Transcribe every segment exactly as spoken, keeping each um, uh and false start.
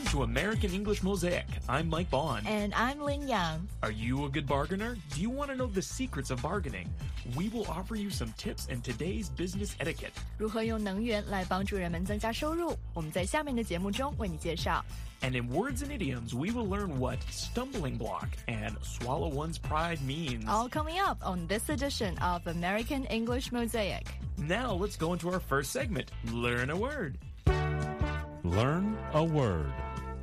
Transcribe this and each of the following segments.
to American English Mosaic. I'm Mike Bond. And I'm Lin Yang. Are you a good bargainer? Do you want to know the secrets of bargaining? We will offer you some tips in today's business etiquette. 如何用能源来帮助人们增加收入？我们在下面的节目中为你介绍。 And in words and idioms, we will learn what stumbling block and swallow one's pride means. All coming up on this edition of American English Mosaic. Now let's go into our first segment, Learn a Word. Learn a word.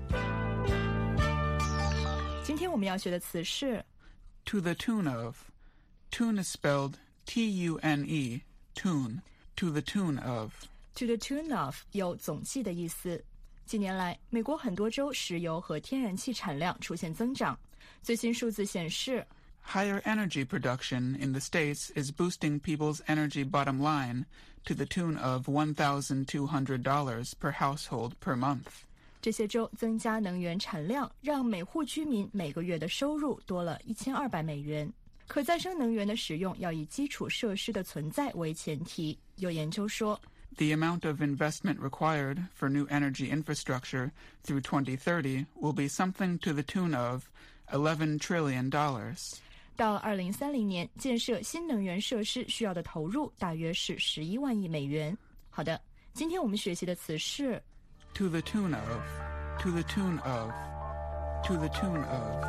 今天我们要学的词是 To the tune of. Tune is spelled T U N E, tune, to the tune of. To the tune of 有总计的意思。近年来，美国很多州石油和天然气产量出现增长。最新数字显示 Higher energy production in the States is boosting people's energy bottom line to the tune of one thousand two hundred dollars per household per month. 这些州增加能源产量，让每户居民每个月的收入多了一千二百美元。可再生能源的使用要以基础设施的存在为前提。有研究说 The amount of investment required for new energy infrastructure through twenty thirty will be something to the tune of eleven trillion dollars. 到二零三零年，建设新能源设施需要的投入大约是十一万亿美元。好的，今天我们学习的词是 To the tune of, to the tune of, to the tune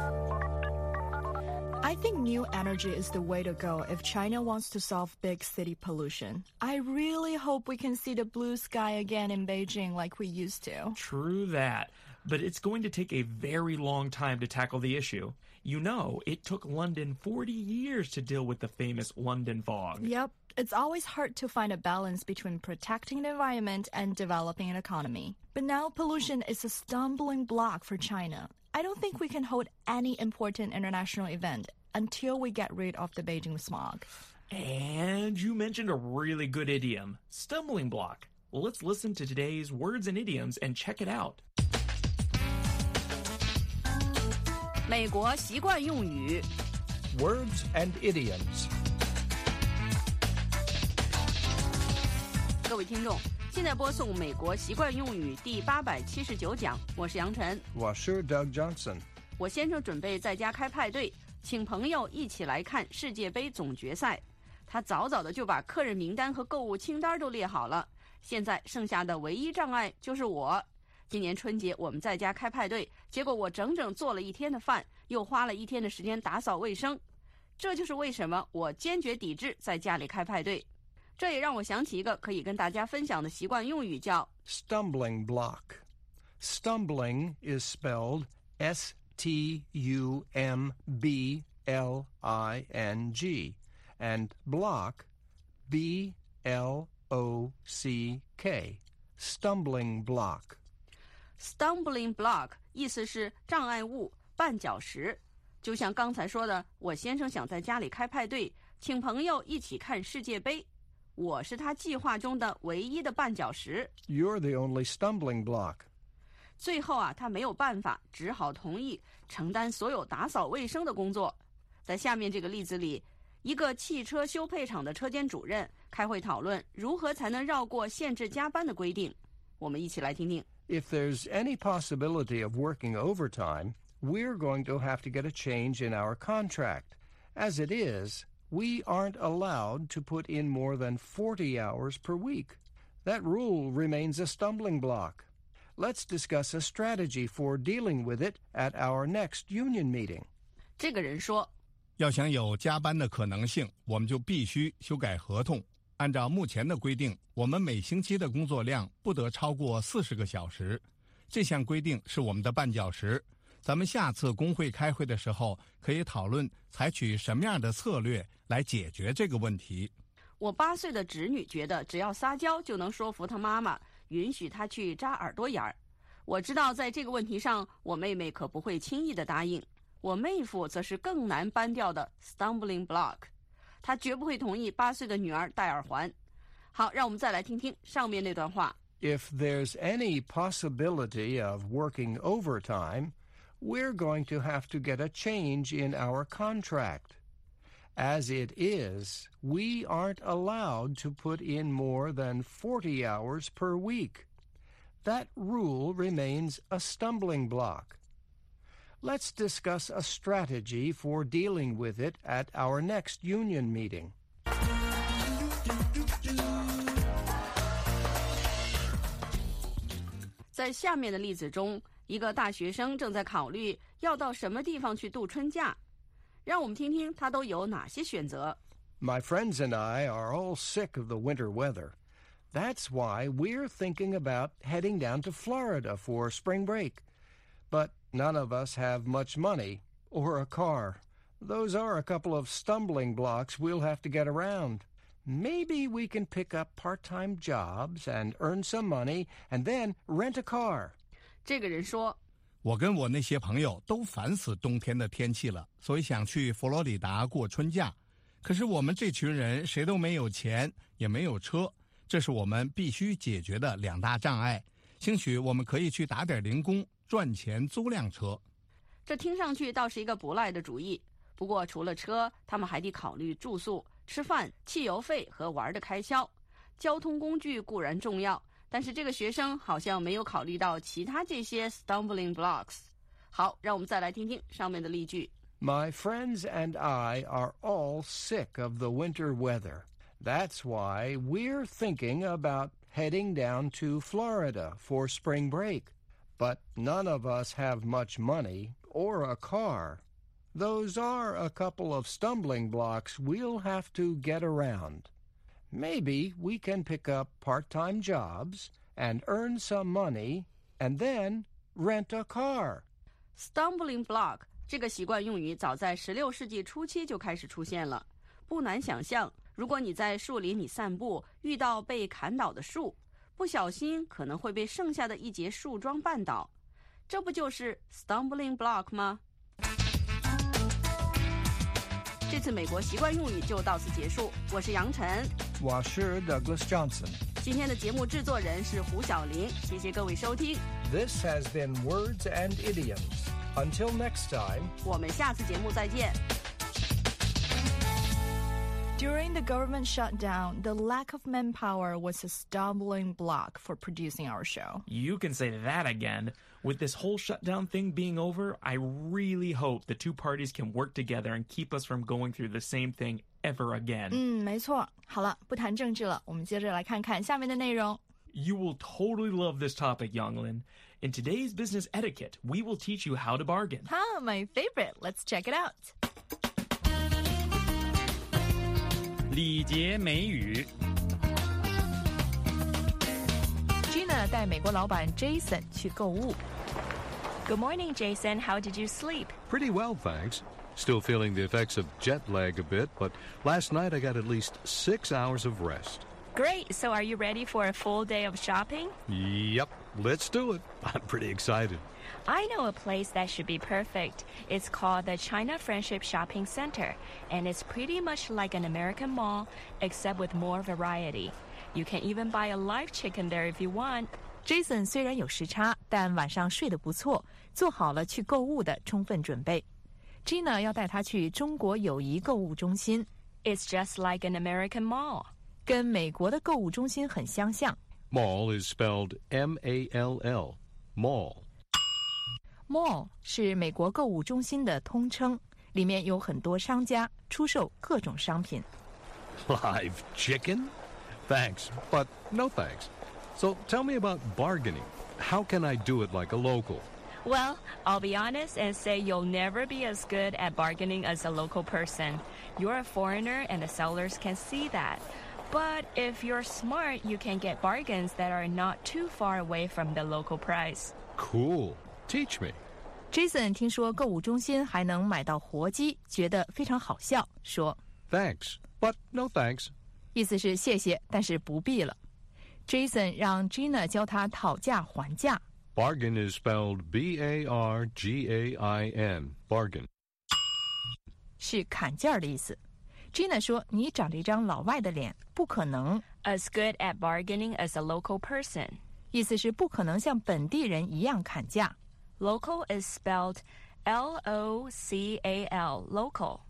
of.I think new energy is the way to go if China wants to solve big city pollution. I really hope we can see the blue sky again in Beijing like we used to. True that, but it's going to take a very long time to tackle the issue. You know, it took London forty years to deal with the famous London fog. Yep, it's always hard to find a balance between protecting the environment and developing an economy. But now pollution is a stumbling block for China.I don't think we can hold any important international event until we get rid of the Beijing smog. And you mentioned a really good idiom, stumbling block. Well, let's listen to today's words and idioms and check it out. 美国习惯用语 Words and idioms. 各位听众，现在播送美国习惯用语第八百七十九讲，我是杨晨， 我是 Doug Johnson。 我先生准备在家开派对，请朋友一起来看世界杯总决赛。他早早的就把客人名单和购物清单都列好了，现在剩下的唯一障碍就是我。今年春节我们在家开派对，结果我整整做了一天的饭，又花了一天的时间打扫卫生。这就是为什么我坚决抵制在家里开派对。这也让我想起一个可以跟大家分享的习惯用语，叫 stumbling block. Stumbling is spelled S T U M B L I N G, and block B L O C K. Stumbling block. Stumbling block 意思是障碍物、绊脚石。就像刚才说的，我先生想在家里开派对，请朋友一起看世界杯。我是他计划中的唯一的绊脚石。 You're the only stumbling block. 最后啊，他没有办法，只好同意承担所有打扫卫生的工作。在下面这个例子里，一个汽车修配厂的车间主任开会讨论如何才能绕过限制加班的规定。我们一起来听听。 If there's any possibility of working overtime, we're going to have to get a change in our contract. As it is, we aren't allowed to put in more than forty hours per week. That rule remains a stumbling block. Let's discuss a strategy for dealing with it at our next union meeting. 这个人说， 要想有加班的可能性，我们就必须修改合同。按照目前的规定，我们每星期的工作量不得超过四十个小时。这项规定是我们的绊脚石。咱们下次工会开会的时候，可以讨论采取什么样的策略来解决这个问题。 我八岁的侄女觉得只要撒娇就能说服她妈妈，允许她去扎耳朵眼儿。我知道在这个问题上，我妹妹可不会轻易的答应。我妹夫则是更难搬掉的 stumbling block， 他绝不会同意八岁的女儿戴耳环。好，让我们再来听听上面那段话。 If there's any possibility of working overtime, we're going to have to get a change in our contract. As it is, we aren't allowed to put in more than forty hours per week. that rule remains a stumbling block. Let's discuss a strategy for dealing with it at our next union meeting. 在下面的例子中，一个大学生正在考虑要到什么地方去度春假。让我们听听他都有哪些选择。 My friends and I are all sick of the winter weather. That's why we're thinking about heading down to Florida for spring break. But none of us have much money or a car. Those are a couple of stumbling blocks we'll have to get around. Maybe we can pick up part-time jobs and earn some money and then rent a car. 这个人说， 我跟我那些朋友都烦死冬天的天气了，所以想去佛罗里达过春假。可是我们这群人谁都没有钱，也没有车，这是我们必须解决的两大障碍。兴许我们可以去打点零工，赚钱租辆车。 这听上去倒是一个不赖的主意。不过除了车，他们还得考虑住宿、吃饭、汽油费和玩的开销。交通工具固然重要，但是这个学生好像没有考虑到其他这些 stumbling blocks。好，让我们再来听听上面的例句。 My friends and I are all sick of the winter weather. That's why we're thinking about heading down to Florida for spring break. But none of us have much money or a car. Those are a couple of stumbling blocks we'll have to get around. Maybe we can pick up part-time jobs and earn some money and then rent a car. Stumbling block 这个习惯用语早在十六世纪初期就开始出现了。不难想象，如果你在树林里散步，遇到被砍倒的树，不小心可能会被剩下的一节树桩绊倒，这不就是 stumbling block 吗？这次美国习惯用语就到此结束。我是杨晨， 我是 Douglas Johnson。 今天的节目制作人是胡小玲，谢谢各位收听。 This has been Words and Idioms. Until next time, 我们下次节目再见。 During the government shutdown, the lack of manpower was a stumbling block for producing our show. You can say that again. With this whole shutdown thing being over, I really hope the two parties can work together and keep us from going through the same thing ever again. 嗯，没错。好了，不谈政治了，我们接着来看看下面的内容。 You will totally love this topic, Younglin. In today's business etiquette, we will teach you how to bargain. Ah, my favorite. Let's check it out. 礼节美语。 Gina 带美国老板 Jason 去购物。 Good morning, Jason. How did you sleep? Pretty well, thanks. Still feeling the effects of jet lag a bit, but last night I got at least six hours of rest. Great. So are you ready for a full day of shopping? Yep, let's do it. I'm pretty excited. I know a place that should be perfect. It's called the China Friendship Shopping Center, and it's pretty much like an American mall, except with more variety. You can even buy a live chicken there if you want. Jason 虽然有时差，但晚上睡得不错，做好了去购物的充分准备。Gina 要带他去中国友谊购物中心。 It's just like an American mall. 跟美国的购物中心很相像。 Mall is spelled M A L L. Mall. Mall 是美国购物中心的通称，里面有很多商家出售各种商品。 Live chicken? Thanks, but no thanks. So tell me about bargaining. How can I do it like a local? Well, I'll be honest and say you'll never be as good at bargaining as a local person. You're a foreigner and the sellers can see that. But if you're smart, you can get bargains that are not too far away from the local price. Cool. Teach me. Jason 听说购物中心还能买到活鸡，觉得非常好笑，说 Thanks, but no thanks. 意思是谢谢，但是不必了。Jason 让 Gina 教他讨价还价。 Bargain is spelled B A R G A I N. Bargain. 是砍价的意思。Gina 说：“你长着一张老外的脸，不可能 as good at bargaining as a local person. 意思是不可能像本地人一样砍价。 Local is spelled L O C A L. Local.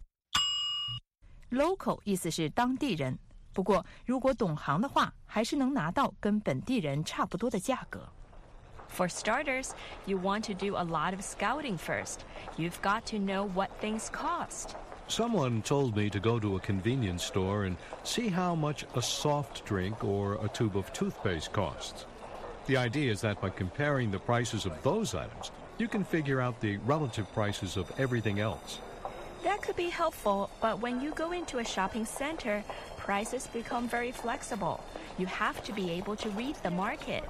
Local 意思是当地人，不过如果懂行的话，还是能拿到跟本地人差不多的价格。 For starters, you want to do a lot of scouting first. You've got to know what things cost. Someone told me to go to a convenience store and see how much a soft drink or a tube of toothpaste costs. The idea is that by comparing the prices of those items, you can figure out the relative prices of everything else. That could be helpful, but when you go into a shopping center, prices become very flexible. You have to be able to read the market.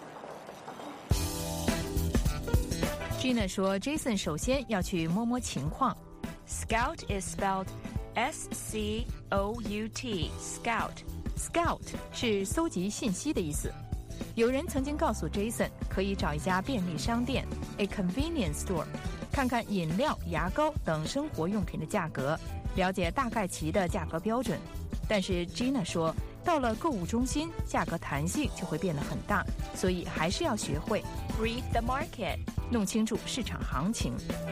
Gina 说 Jason 首先要去摸摸情况。 Scout is spelled S C O U T, Scout. Scout 是搜集信息的意思。有人曾经告诉 Jason 可以找一家便利商店 a convenience store 看看饮料、牙膏等生活用品的价格，了解大概齐的价格标准。但是 Gina 说到了购物中心，价格弹性就会变得很大，所以还是要学会 read the market, 弄清楚市场行情。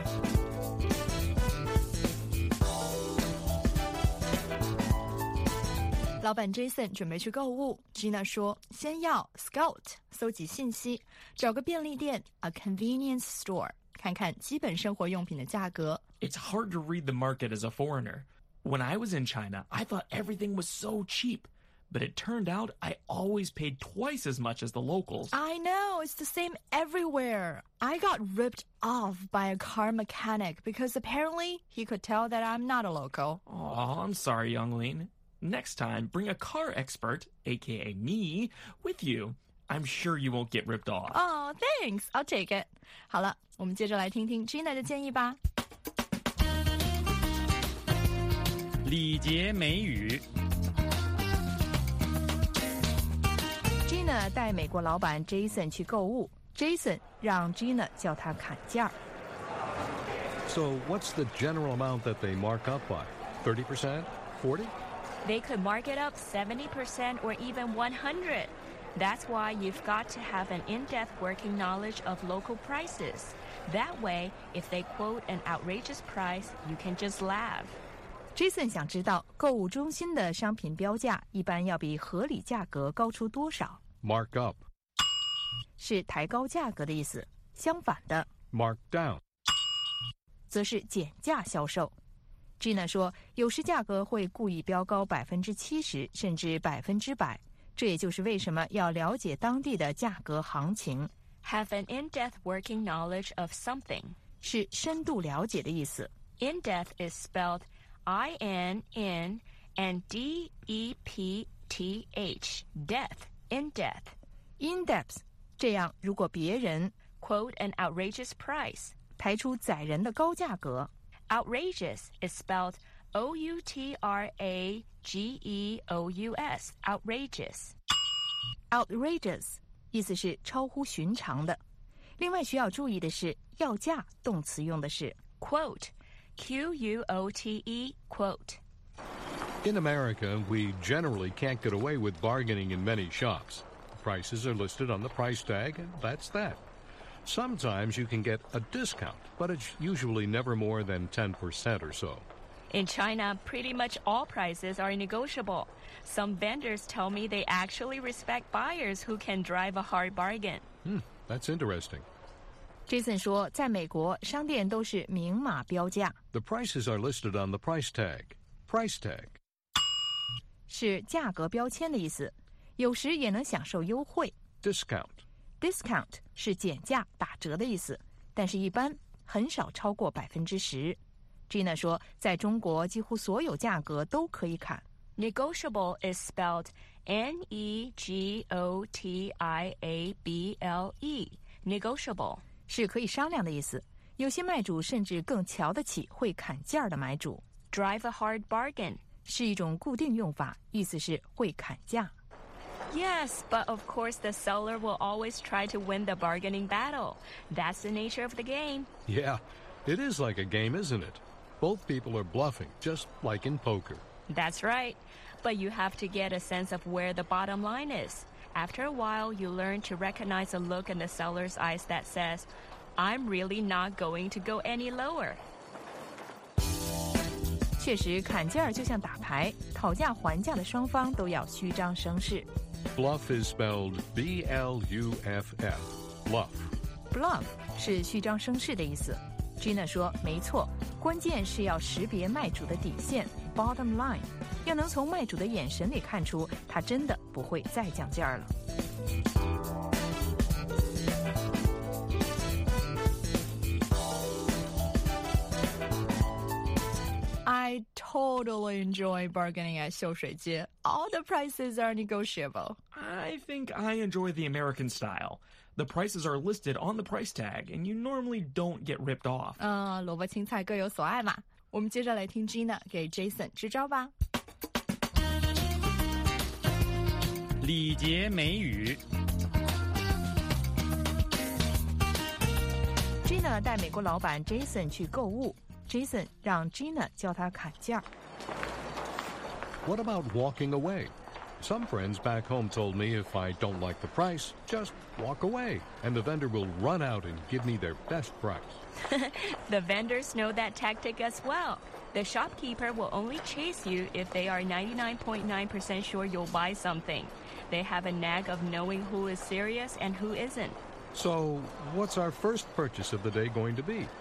老板 Jason 准备去购物 ，Gina 说先要 Scout 搜集信息，找个便利店 a convenience store 看看基本生活用品的价格。 It's hard to read the market as a foreigner. When I was in China, I thought everything was so cheap. But it turned out I always paid twice as much as the locals. I know, it's the same everywhere. I got ripped off by a car mechanic because apparently he could tell that I'm not a local. Oh, I'm sorry, Youngling. Next time, bring a car expert, aka me, with you. I'm sure you won't get ripped off. Oh, thanks. I'll take it. 好了，我们接着来听听 Gina 的建议吧。 礼节美语。 Gina 带美国老板 Jason 去购物 ，Jason 让 Gina 叫他砍价。 So what's the general amount that they mark up by? thirty percent? forty? They could mark it up seventy percent or even one hundred. That's why you've got to have an in-depth working knowledge of local prices. That way, if they quote an outrageous price, you can just laugh. Jason 想知道购物中心的商品标价一般要比合理价格高出多少。 Mark up 是抬高价格的意思，相反的 Mark down 则是减价销售。Gina 说，有时价格会故意标高百分之七十，甚至百分之百。这也就是为什么要了解当地的价格行情。 Have an in-depth working knowledge of something 是深度了解的意思。 In-depth is spelled I N N and D E P T H, depth, in-depth. In-depth 这样，如果别人 quote an outrageous price 抬出宰人的高价格。 Outrageous is spelled O U T R A G E O U S, outrageous. Outrageous 意思是超乎寻常的。另外需要注意的是，要价动词用的是 quote, Q U O T E, quote. In America, we generally can't get away with bargaining in many shops. Prices are listed on the price tag, and that's that. Sometimes you can get a discount, but it's usually never more than ten percent or so. In China, pretty much all prices are negotiable. Some vendors tell me they actually respect buyers who can drive a hard bargain. Hmm, that's interesting. Jason 说，在美国，商店都是明码标价。 The prices are listed on the price tag. Price tag 是价格标签的意思，有时也能享受优惠。 Discount Discount 是减价、打折的意思，但是一般很少超过百分之十。Gina 说，在中国几乎所有价格都可以砍。 Negotiable is spelled N E G O T I A B L E. Negotiable 是可以商量的意思。有些卖主甚至更瞧得起会砍价的买主。 Drive a hard bargain 是一种固定用法，意思是会砍价。 Yes, but of course the seller will always try to win the bargaining battle. That's the nature of the game. Yeah, it is like a game, isn't it? Both people are bluffing, just like in poker. That's right. But you have to get a sense of where the bottom line is. After a while, you learn to recognize a look in the seller's eyes that says, I'm really not going to go any lower. 确实，砍价就像打牌，讨价还价的双方都要虚张声势。 Bluff is spelled B L U F F, bluff. Bluff 是虚张声势的意思。Gina 说，没错，关键是要识别卖主的底线 bottom line， 要能从卖主的眼神里看出他真的不会再降价了。 I totally enjoy bargaining at 秀水街. All the prices are negotiable. I think I enjoy the American style. The prices are listed on the price tag, and you normally don't get ripped off. 嗯，萝卜青菜各有所爱嘛。我们接着来听 Gina 给 Jason 支招吧。 礼节美语。 Gina 带美国老板 Jason 去购物。Jason 让 Gina 教他砍价。 What about walking away? Some friends back home told me if I don't like the price, just walk away, and the vendor will run out and give me their best price. The vendors know that tactic as well. The shopkeeper will only chase you if they are ninety-nine point nine percent sure you'll buy something. They have a knack of knowing who is serious and who isn't. So, what's our first purchase of the day going to be?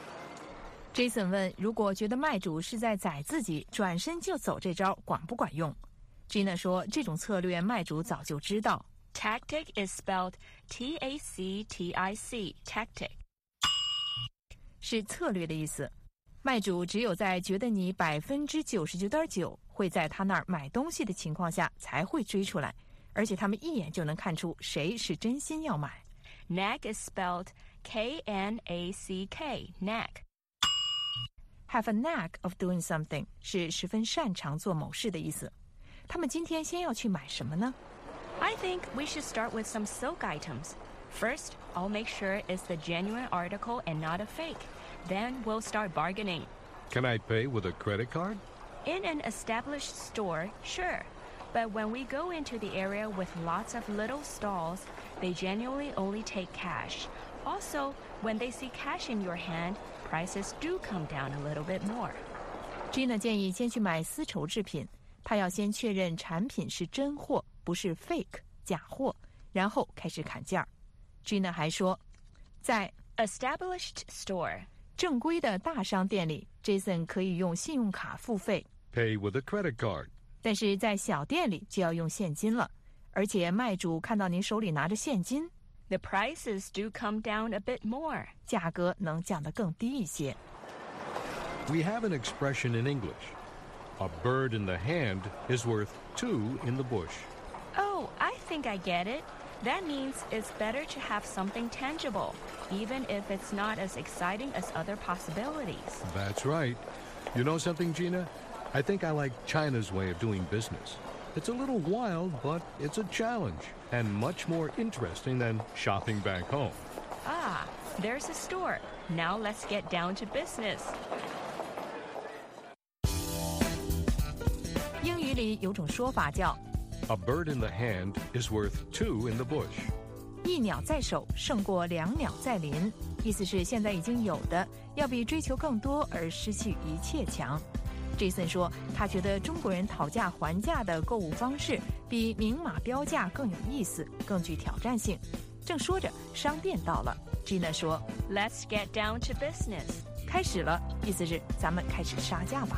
Jason 问，如果觉得卖主是在宰自己，转身就走这招管不管用？ Gina 说，这种策略卖主早就知道。 Tactic is spelled T A C T I C, tactic. 是策略的意思。卖主只有在觉得你百分之九十九点九会在他那儿买东西的情况下才会追出来，而且他们一眼就能看出谁是真心要买。 Knack is spelled K N A C K, knack. Have a knack of doing something 是十分擅长做某事的意思。他们今天先要去买什么呢？ I think we should start with some silk items. First, I'll make sure it's the genuine article and not a fake. Then we'll start bargaining. Can I pay with a credit card? In an established store, sure. But when we go into the area with lots of little stalls, they genuinely only take cash. Also, when they see cash in your hand, prices do come down a little bit more. Gina 建议先去买丝绸制品，她要先确认产品是真货，不是 fake 假货，然后开始砍价。Gina 还说，在 established store 正规的大商店里 ，Jason 可以用信用卡付费 ，pay with a credit card。 但是在小店里就要用现金了，而且卖主看到您手里拿着现金 ，the prices do come down a bit more， 价格能降得更低一些。 We have an expression in English. A bird in the hand is worth two in the bush. Oh, I think I get it. That means it's better to have something tangible, even if it's not as exciting as other possibilities. That's right. You know something, Gina? I think I like China's way of doing business. It's a little wild, but it's a challenge, and much more interesting than shopping back home. Ah, there's a store. Now let's get down to business. 英语里有种说法叫 A bird in the hand is worth two in the bush. 一鸟在手胜过两鸟在林，意思是现在已经有的要比追求更多而失去一切强。Jason 说，他觉得中国人讨价还价的购物方式比明码标价更有意思，更具挑战性。正说着，商店到了 ，Gina 说 ，Let's get down to business， 开始了，意思是咱们开始杀价吧。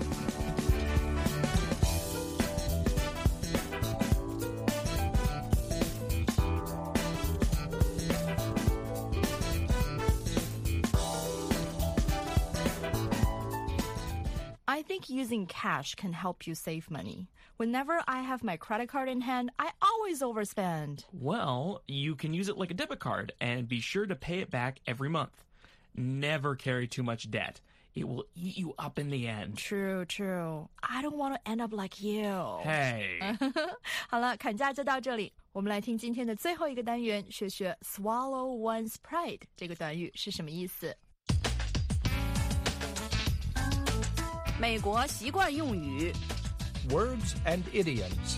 I think using cash can help you save money. Whenever I have my credit card in hand, I always overspend. Well, you can use it like a debit card and be sure to pay it back every month. Never carry too much debt. It will eat you up in the end. True, true. I don't want to end up like you. Hey. 好了，砍价就到这里。我们来听今天的最后一个单元，学学 swallow one's pride 这个短语是什么意思。 美国习惯用语 Words and idioms.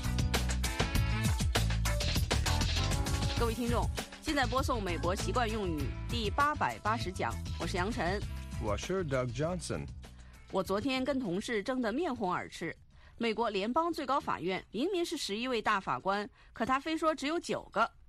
各位听众，现在播送美国习惯用语第八百八十讲，我是杨晨， 我是 Doug Johnson。 我昨天跟同事争得面红耳赤。美国联邦最高法院明明是十一位大法官，可他非说只有九个。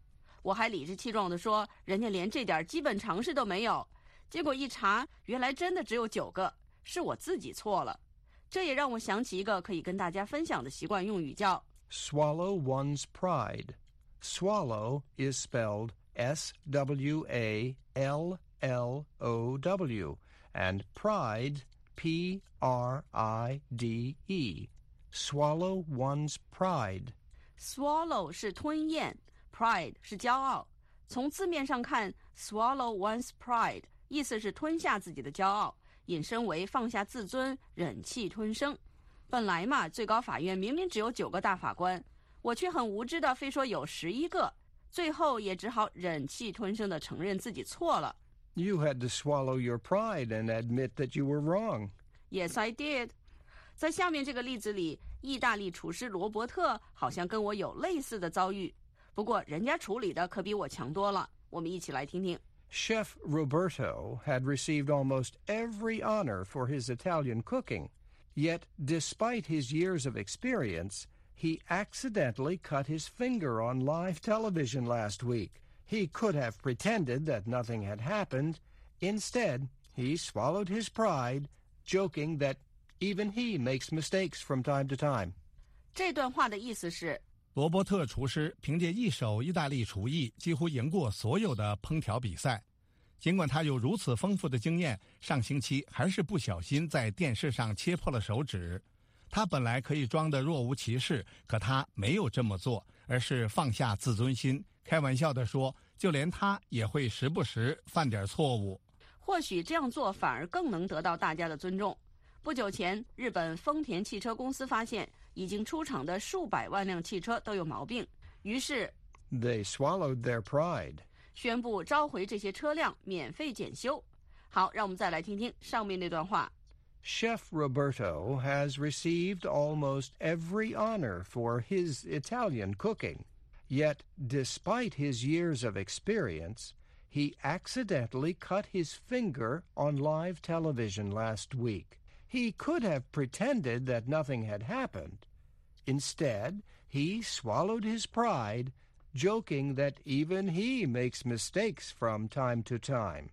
我还理直气壮地说，人家连这点基本常识都没有。结果一查，原来真的只有九个，是我自己错了。这也让我想起一个可以跟大家分享的习惯用语，叫 swallow one's pride. Swallow is spelled S W A L L O W, and pride, P R I D E. Swallow one's pride. Swallow 是吞咽， pride 是骄傲。从字面上看， swallow one's pride 意思是吞下自己的骄傲，引申为放下自尊，忍气吞声。本来嘛，最高法院明明只有九个大法官，我却很无知的非说有十一个，最后也只好忍气吞声的承认自己错了。 You had to swallow your pride and admit that you were wrong. Yes, I did. 在下面这个例子里，意大利厨师罗伯特好像跟我有类似的遭遇，不过人家处理的可比我强多了。我们一起来听听。 Chef Roberto had received almost every honor for his Italian cooking, yet despite his years of experience, he accidentally cut his finger on live television last week. He could have pretended that nothing had happened. Instead, he swallowed his pride, joking that even he makes mistakes from time to time. 这段话的意思是， 罗伯特厨师凭借一手意大利厨艺，几乎赢过所有的烹调比赛。尽管他有如此丰富的经验，上星期还是不小心在电视上切破了手指。他本来可以装得若无其事，可他没有这么做，而是放下自尊心，开玩笑地说，就连他也会时不时犯点错误。 或许这样做反而更能得到大家的尊重。不久前，日本丰田汽车公司发现已经出厂的数百万辆汽车都有毛病，于是 They swallowed their pride. 宣布召回这些车辆免费检修。好，让我们再来听听上面那段话。 Chef Roberto has received almost every honor for his Italian cooking, yet despite his years of experience, he accidentally cut his finger on live television last week. He could have pretended that nothing had happened. Instead, he swallowed his pride, joking that even he makes mistakes from time to time.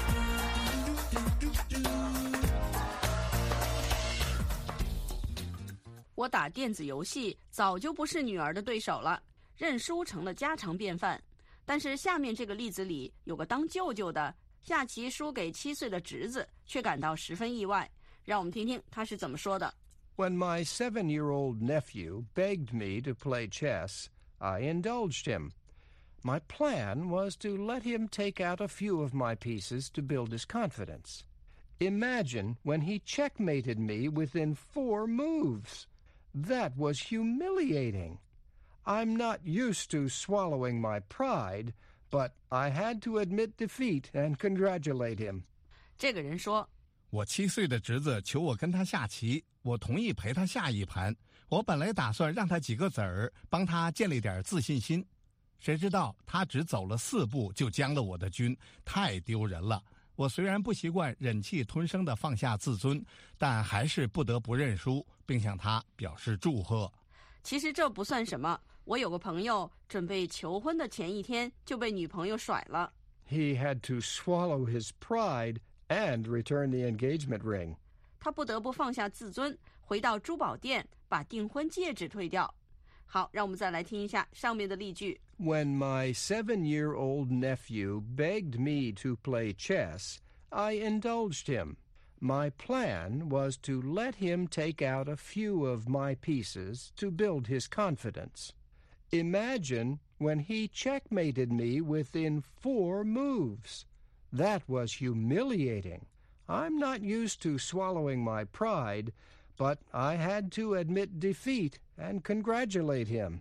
我打电子游戏早就不是女儿的对手了，认输成了家常便饭。但是下面这个例子里有个当舅舅的，下棋输给七岁的侄子，却感到十分意外。让我们听听他是怎么说的。 When my seven-year-old nephew begged me to play chess, I indulged him. My plan was to let him take out a few of my pieces to build his confidence. Imagine when he checkmated me within four moves. That was humiliating. I'm not used to swallowing my pride, but I had to admit defeat and congratulate him. 这个人说， 我七岁的侄子求我跟他下棋，我同意陪他下一盘。我本来打算让他几个子儿，帮他建立点自信心。谁知道他只走了四步就将了我的军，太丢人了。我虽然不习惯忍气吞声地放下自尊，但还是不得不认输，并向他表示祝贺。 其实这不算什么。我有个朋友准备求婚的前一天就被女朋友甩了。 He had to swallow his pride and return the engagement ring. 他不得不放下自尊，回到珠宝店把订婚戒指退掉。好，让我们再来听一下上面的例句。 When my seven-year-old nephew begged me to play chess, I indulged him. My plan was to let him take out a few of my pieces to build his confidence. Imagine when he checkmated me within four moves. That was humiliating. I'm not used to swallowing my pride, but I had to admit defeat and congratulate him.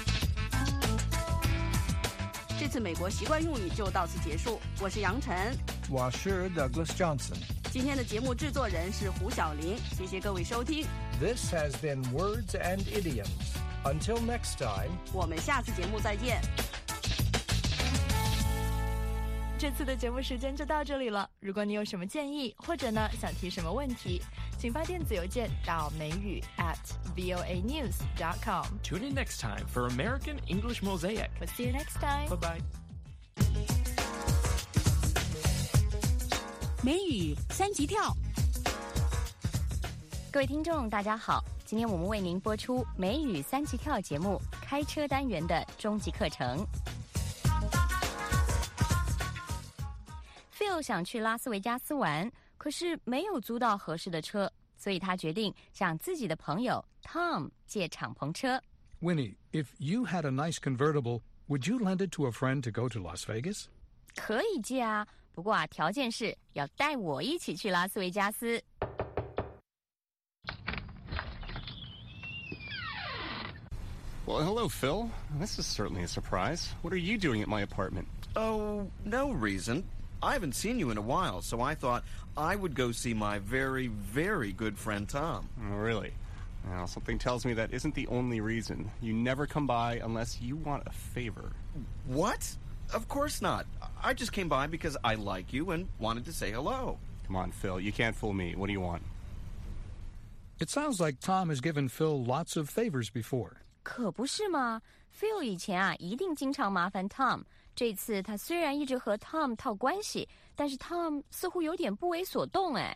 这次美国习惯用语就到此结束。我是杨晨， 我是 Douglas Johnson。 今天的节目制作人是胡小玲，谢谢各位收听。 This has been Words and Idioms. Until next time, 我们下次节目再见。 这次的节目时间就到这里了。如果你有什么建议，或者呢想提什么问题， 请发电子邮件到美语 at voa news dot com. Tune in next time for American English Mosaic. We'll see you next time. Bye-bye. 美语三级跳。 各位听众大家好，今天我们为您播出美语三级跳节目开车单元的终极课程。Phil 想去拉斯维加斯玩，可是没有租到合适的车，所以他决定向自己的朋友 Tom 借敞篷车。 Winnie, if you had a nice convertible, would you lend it to a friend to go to Las Vegas? 可以借啊，不过啊，条件是要带我一起去拉斯维加斯。 Well, hello, Phil. This is certainly a surprise. What are you doing at my apartment? Oh, no reason. I haven't seen you in a while, so I thought I would go see my very, very good friend Tom. Oh, really? Well, something tells me that isn't the only reason. You never come by unless you want a favor. What? Of course not. I just came by because I like you and wanted to say hello. Come on, Phil. You can't fool me. What do you want? It sounds like Tom has given Phil lots of favors before. 可不是吗 ？Phil 以前啊，一定经常麻烦 Tom。这次他虽然一直和 Tom 套关系，但是 Tom 似乎有点不为所动哎。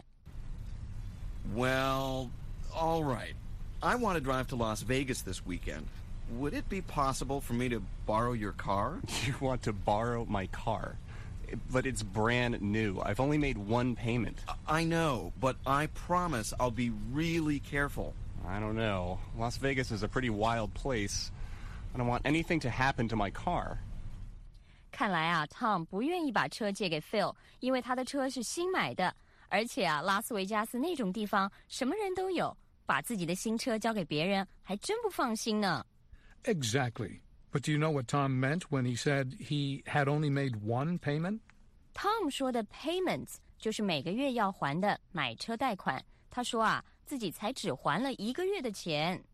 Well, all right. I want to drive to Las Vegas this weekend. Would it be possible for me to borrow your car? You want to borrow my car? But it's brand new. I've only made one payment. I know, but I promise I'll be really careful. I don't know. Las Vegas is a pretty wild place. I don't want anything to happen to my car. 看来啊 ，Tom 不愿意把车借给 Phil， 因为他的车是新买的，而且啊，拉斯维加斯那种地方什么人都有，把自己的新车交给别人还真不放心呢。 Exactly. But do you know what Tom meant when he said he had only made one payment? Tom 说的 payments 就是每个月要还的买车贷款。他说啊，自己才只还了一个月的钱。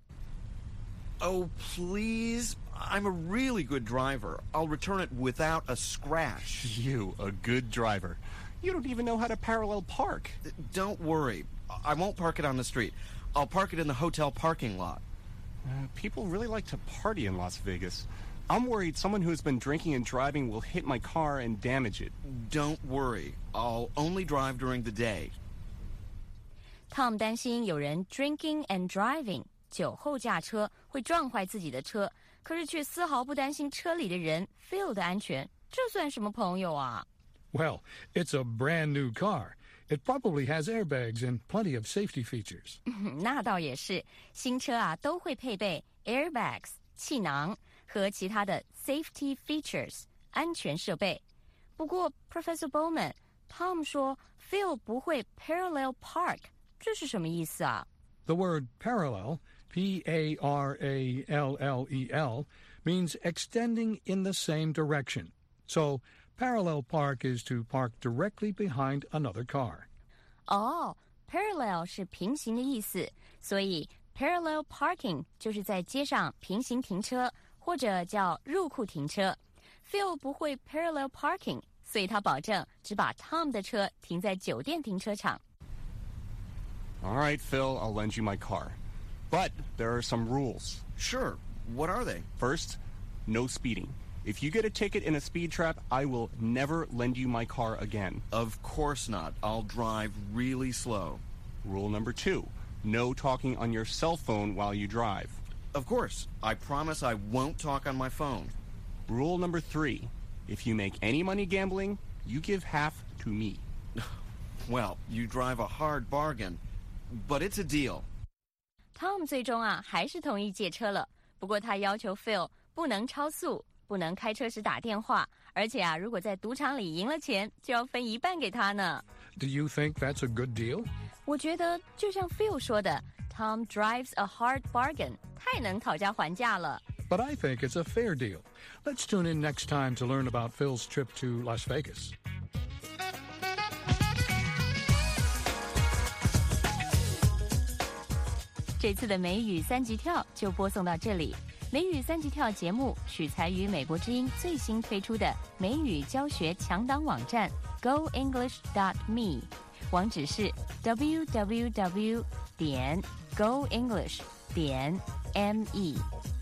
Oh, please. I'm a really good driver. I'll return it without a scratch. You, a good driver. You don't even know how to parallel park. Don't worry. I won't park it on the street. I'll park it in the hotel parking lot. Uh, people really like to party in Las Vegas. I'm worried someone who's been drinking and driving will hit my car and damage it. Don't worry. I'll only drive during the day. Tom 担心有人 drinking and driving 酒后驾车会撞坏自己的车，可是却丝毫不担心车里的人 Phil 的安全，这算什么朋友啊？ Well, it's a brand new car. It probably has airbags and plenty of safety features. 那倒也是，新车啊都会配备 airbags 气囊和其他的 safety features 安全设备。不过 Professor Bowman Tom 说 Phil 不会 parallel park， 这是什么意思啊？ The word parallel, P A R A L L E L, means extending in the same direction. So, parallel park is to park directly behind another car. 哦 parallel 是平行的意思，所以 parallel parking 就是在街上平行停车，或者叫入库停车。Phil 不会 parallel parking， 所以他保证只把 Tom 的车停在酒店停车场。 All right, Phil, I'll lend you my car. But there are some rules. Sure. What are they? First, no speeding. If you get a ticket in a speed trap, I will never lend you my car again. Of course not. I'll drive really slow. Rule number two, no talking on your cell phone while you drive. Of course. I promise I won't talk on my phone. Rule number three, if you make any money gambling, you give half to me. Well, you drive a hard bargain, but it's a deal. Tom 最终啊还是同意借车了，不过他要求 Phil 不能超速，不能开车时打电话，而且啊，如果在赌场里赢了钱，就要分一半给他呢。 Do you think that's a good deal? 我觉得就像 Phil 说的 ，Tom drives a hard bargain， 太能讨价还价了。 But I think it's a fair deal. Let's tune in next time to learn about Phil's trip to Las Vegas. 这次的美语三级跳就播送到这里。美语三级跳节目取材于美国之音最新推出的美语教学强档网站 go english dot me。 网址是 w w w 点 go english 点 m e。